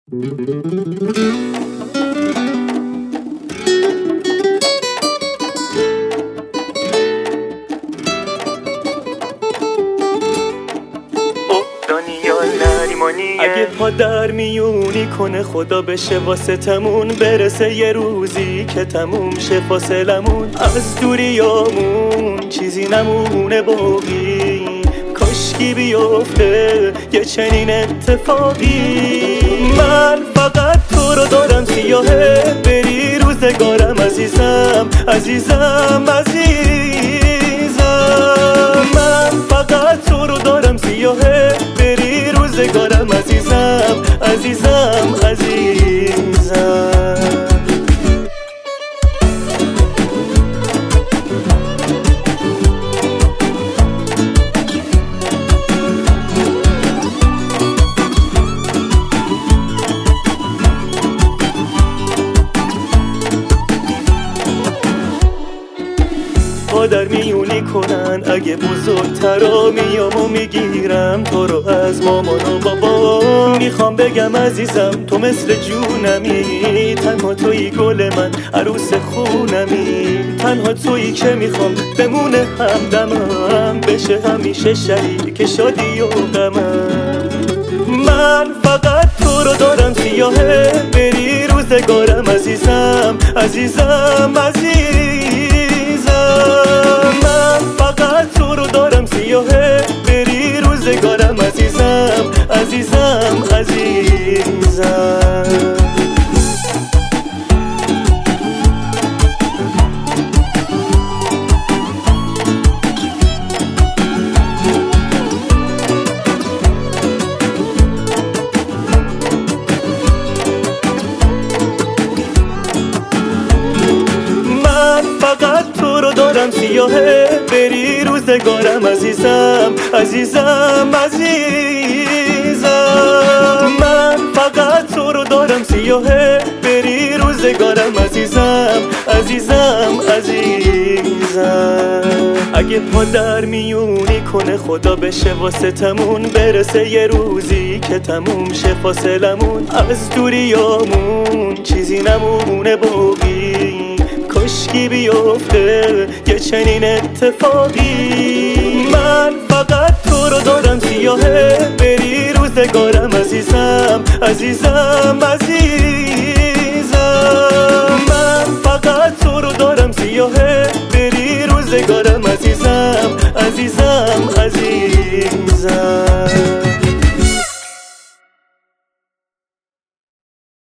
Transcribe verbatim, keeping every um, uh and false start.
اگه پا در میونی کنه خدا بشه واسطمون، برسه یه روزی که تموم شه فاصلمون، از دوریامون چیزی نمونه باقی، کاشکی بیفته یه چنین اتفاقی. من فقط تو رو دارم سیاهه، بری روزگارم عزیزم عزیزم عزیزم. من فقط تو رو دارم سیاهه، بری روزگارم عزیزم عزیزم عزیزم. پا در میونی کنن اگه بزرگترا، میام و میگیرم تو رو از مامان و بابا. میخوام بگم عزیزم تو مثل جونمی، تنها تویی گل من عروس خونمی، تنها تویی که میخوام بمونه همدمم، بشه همیشه شریک شادی و غمم. من فقط تو رو دارم سیاهه، بری روزگارم عزیزم عزیزم عزیزم. من فقط تو رو دارم سیاهه، بری روزگارم عزیزم عزیزم عزیزم. فقط تو رو دارم سیاهه، بری روزگارم عزیزم عزیزم عزیزم. من فقط تو رو دارم سیاهه، بری روزگارم عزیزم عزیزم عزیزم. اگه پا در میونی کنه خدا بشه واسطمون، برسه یه روزی که تموم شه فاصلمون، از دوریامون چیزی نمونه باقی، کاشکی بیفته یه چنین اتفاقی. من فقط تو رو دارم سیاهه، بری روزگارم عزیزم عزیزم عزیزم. من فقط تو رو دارم سیاهه، بری روزگارم عزیزم عزیزم عزیزم.